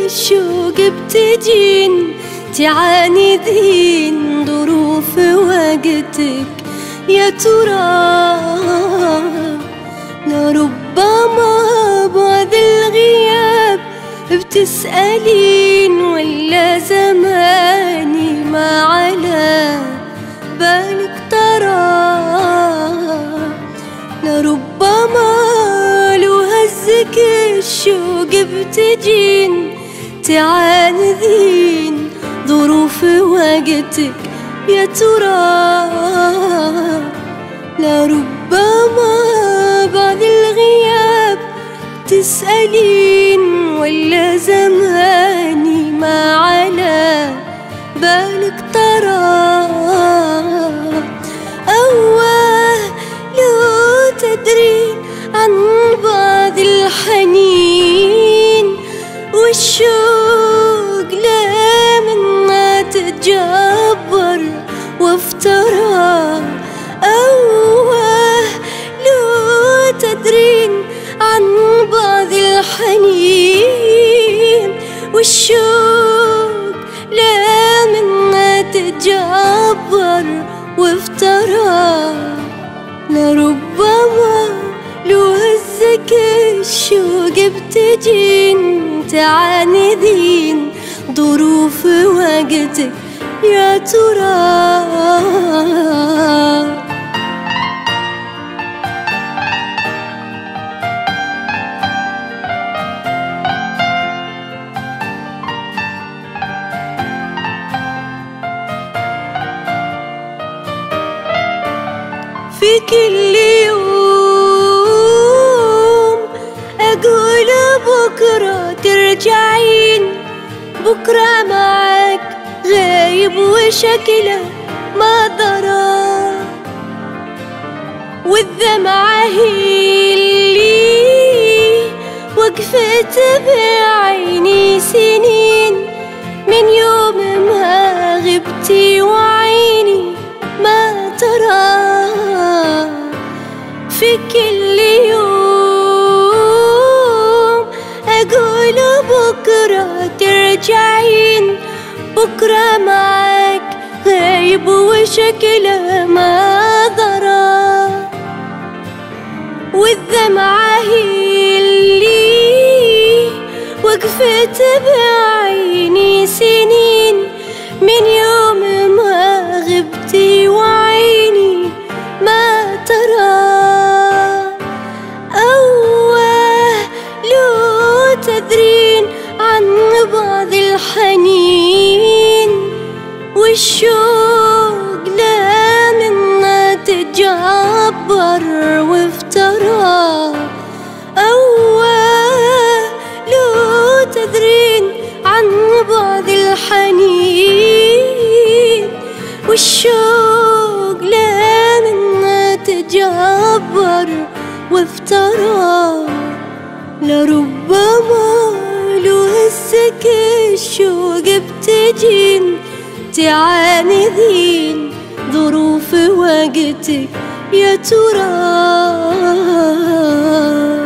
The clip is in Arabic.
الشوق بتجين تعاندين ظروف وقتك يا ترى. لربما بعد الغياب بتسألين ولا زماني ما على بالك ترى. لربما لو هزك الشوق بتجين تعاندين ظروف وقتك يا ترى. لربما بعد الغياب تسألين ولا زماني ما على بالك ترى. أواه لو تدرين عن بعض الحنين والشوق لا منا تتجبر وافترى. أواه لو تدرين عن بعض الحنين والشوق لا منا تتجبر وافترى. لربما لو هزك الشوق بتجين تعاندين ظروف وقتك يا ترى. في كل يوم أقول بكرة ترجعين، بكرة معك غايب وشكله ما درى. والدمعة هي اللي وقفت بعيني سنين من يوم ما غبتي وعيني ما ترى. في كل يوم أقول بكرة ترجعين، بكرة معك غايب وشكله ما درى. والدمعة هي اللي وقفت بعيني سنين من يوم ما غبتي وعيني ما ترى. أواه لو تدرين عن بعض الحنين والشوق لا منا تتجبر وافترى. أواه لو تدرين عن بعض الحنين والشوق لا منا تتجبر وافترى. لربما لو هزك الشوق بتجين تعاندين ظروف وقتك يا ترى.